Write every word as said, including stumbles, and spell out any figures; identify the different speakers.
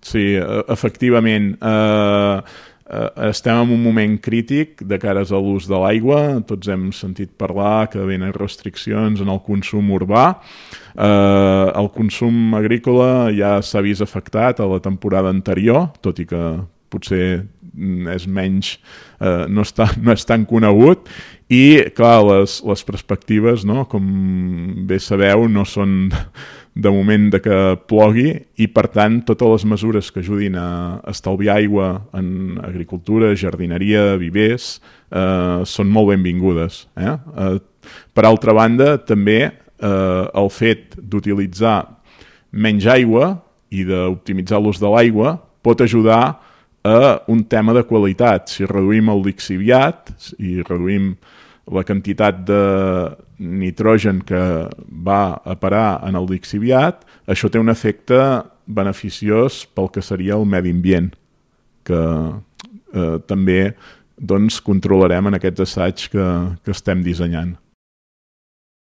Speaker 1: sí, efectivament. Eh, estem en un moment crític de cares a l'ús de l'aigua. Tots hem sentit parlar que venen restriccions en el consum urbà. Eh, el consum agrícola ja s'ha vist afectat a la temporada anterior, tot i que potser és menys, eh, no, està, no és tan conegut, i clar, les, les perspectives, no? Com bé sabeu, no són de moment de que plogui, i per tant totes les mesures que ajudin a estalviar aigua en agricultura, jardineria, vivers, eh, són molt benvingudes. Eh? Eh, per altra banda, també eh, el fet d'utilitzar menys aigua i d'optimitzar l'ús de l'aigua pot ajudar a un tema de qualitat. Si reduïm el lixiviat i reduïm la quantitat de nitrogen que va a parar en el lixiviat, això té un efecte beneficiós pel que seria el medi ambient, que eh, també doncs, controlarem en aquests assaigs que, que estem dissenyant.